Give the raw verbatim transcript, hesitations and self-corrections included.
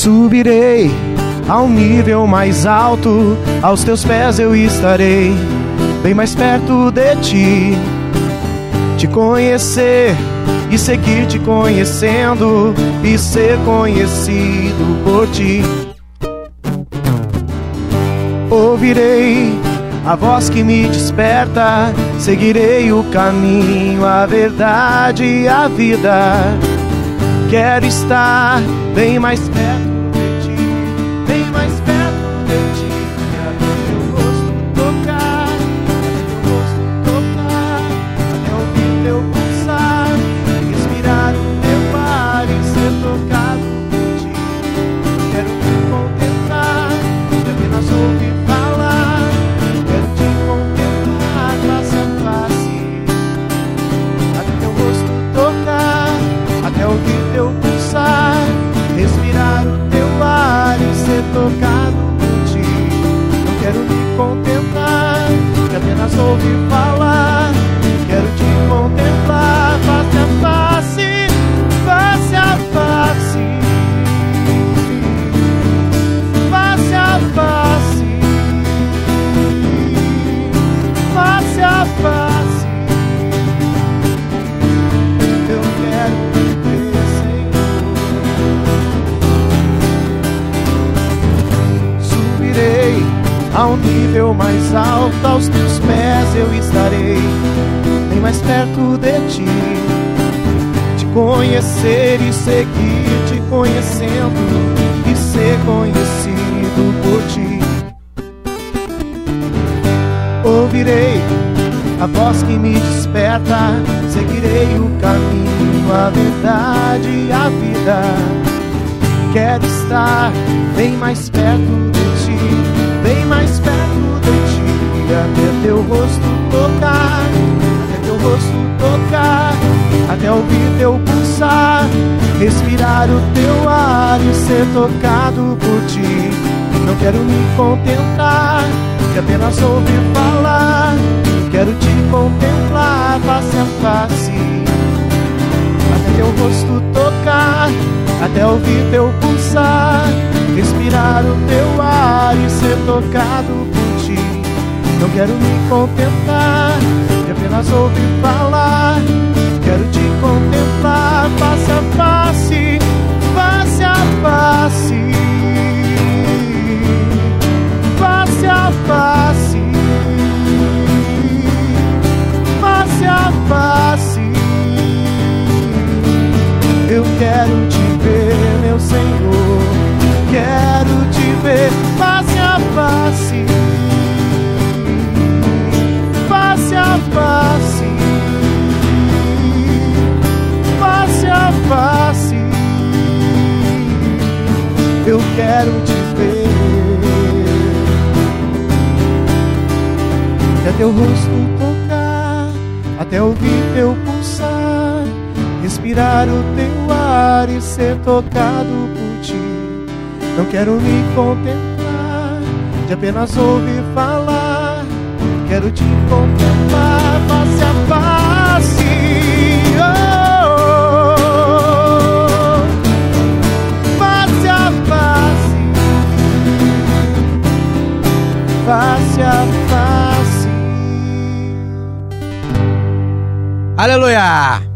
Subirei ao nível mais alto, aos teus pés eu estarei, bem mais perto de ti. Te conhecer e seguir te conhecendo, e ser conhecido por ti. Ouvirei a voz que me desperta, seguirei o caminho, a verdade e a vida. Quero estar bem mais perto de ti, bem mais perto de ti. Até teu rosto tocar, até teu rosto tocar, até ouvir teu pulsar, respirar o teu ar e ser tocado por ti. Quero te contemplar e apenas ouvir falar. Quero te contemplar face a face, até teu rosto tocar, até ouvir teu pulsar, respirar o teu ar e ser tocado por ti. Não quero me contemplar e apenas ouvir falar. Quero te contemplar face a face, face a face, face a face, face a face. Eu quero te ver, Senhor. Subirei ao nível mais alto, aos teus pés eu estarei, bem mais perto de ti. Te conhecer e seguir te conhecendo, e ser conhecido por ti. Ouvirei a voz que me desperta, seguirei o caminho, a verdade e a vida. Quero estar bem mais perto de ti, bem mais perto de ti. Até teu rosto tocar, até teu rosto tocar, até ouvir teu pulsar, respirar o teu ar e ser tocado por ti. Não quero me contentar de apenas ouvir falar. Quero te contemplar face a face, até teu rosto tocar, até ouvir teu pulsar, respirar o teu ar e ser tocado por ti. Não quero me contentar de apenas ouvir falar. Quero te contemplar face a face, face a face, face a face, face a face. Eu quero te ver, meu Senhor. Quero te ver face a face, face a face, face a face. Eu quero te ver, até teu rosto tocar, até ouvir teu pulsar, respirar o teu ar e ser tocado por ti. Não quero me contemplar de apenas ouvir falar. Quero te contemplar face a face, oh, face a face, face a face. Aleluia!